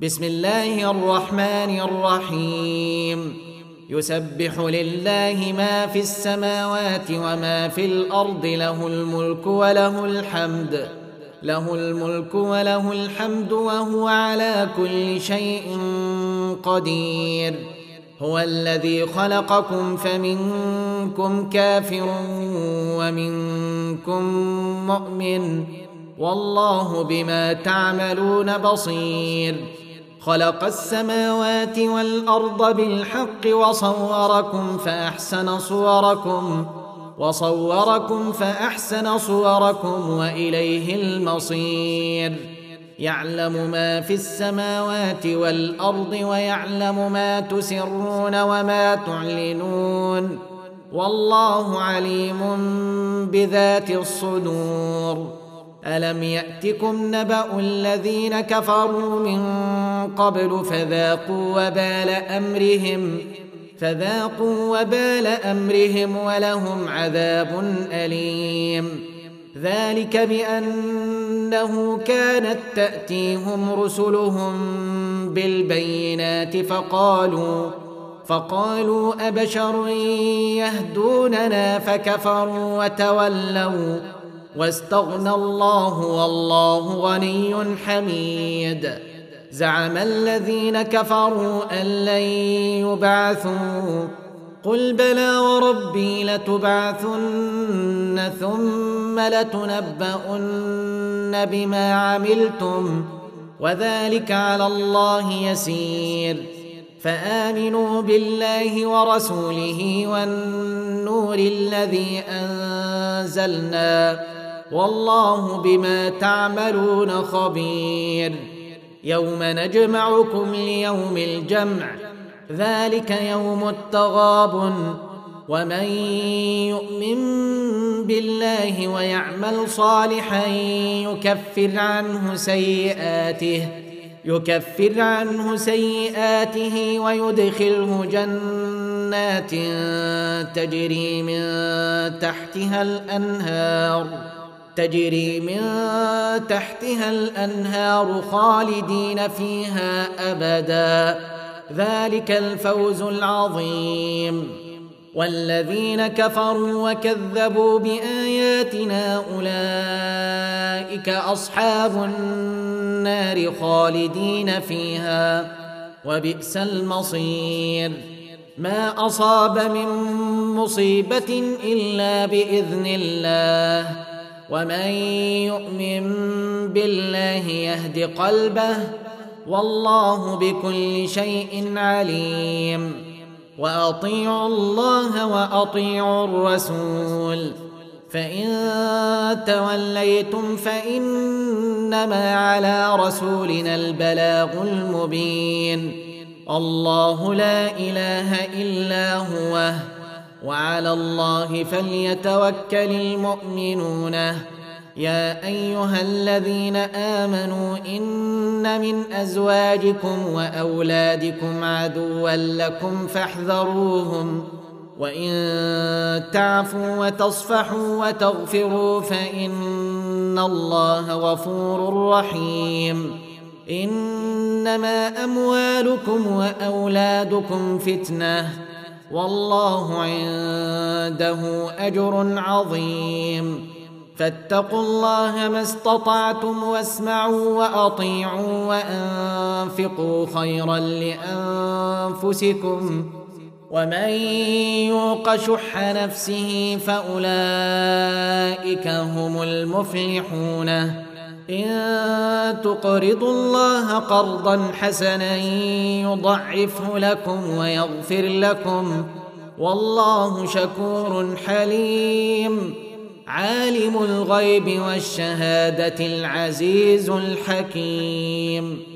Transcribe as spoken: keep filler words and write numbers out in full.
بسم الله الرحمن الرحيم يسبح لله ما في السماوات وما في الأرض له الملك وله الحمد له الملك وله الحمد وهو على كل شيء قدير. هو الذي خلقكم فمنكم كافر ومنكم مؤمن والله بما تعملون بصير. خلق السماوات والأرض بالحق وصوركم فأحسن صوركم وصوركم فأحسن صوركم وإليه المصير. يعلم ما في السماوات والأرض ويعلم ما تسرون وما تعلنون والله عليم بذات الصدور. ألم يأتكم نبأ الذين كفروا من قبل فذاقوا وبال أمرهم فذاقوا وبال أمرهم ولهم عذاب أليم. ذلك بأنه كانت تأتيهم رسلهم بالبينات فقالوا فقالوا أبشر يهدوننا فكفروا وتولوا واستغنى الله والله غني حميد. زعم الذين كفروا أن لن يبعثوا قل بلى وربي لتبعثن ثم لتنبؤن بما عملتم وذلك على الله يسير. فآمنوا بالله ورسوله والنور الذي أنزلنا والله بما تعملون خبير. يوم نجمعكم ليوم الجمع ذلك يوم التغابن. ومن يؤمن بالله ويعمل صالحا يكفر عنه سيئاته يكفر عنه سيئاته ويدخله جنات تجري من تحتها الأنهار تجري من تحتها الأنهار خالدين فيها أبدا ذلك الفوز العظيم. والذين كفروا وكذبوا بآياتنا أولئك أصحاب النار خالدين فيها وبئس المصير. ما أصاب من مصيبة إلا بإذن الله ومن يؤمن بالله يهد قلبه والله بكل شيء عليم. وأطيعوا الله وأطيعوا الرسول فإن توليتم فإنما على رسولنا البلاغ المبين. الله لا إله إلا هو وعلى الله فليتوكل المؤمنون. يا أيها الذين آمنوا إن من أزواجكم وأولادكم عدوا لكم فاحذروهم وإن تعفوا وتصفحوا وتغفروا فإن الله غفور رحيم. إنما أموالكم وأولادكم فتنة والله عنده أجر عظيم. فاتقوا الله ما استطعتم واسمعوا وأطيعوا وأنفقوا خيرا لأنفسكم ومن يوق شح نفسه فأولئك هم المفلحون. إن تقرضوا الله قرضا حسنا يضعفه لكم ويغفر لكم والله شكور حليم. عالم الغيب والشهادة العزيز الحكيم.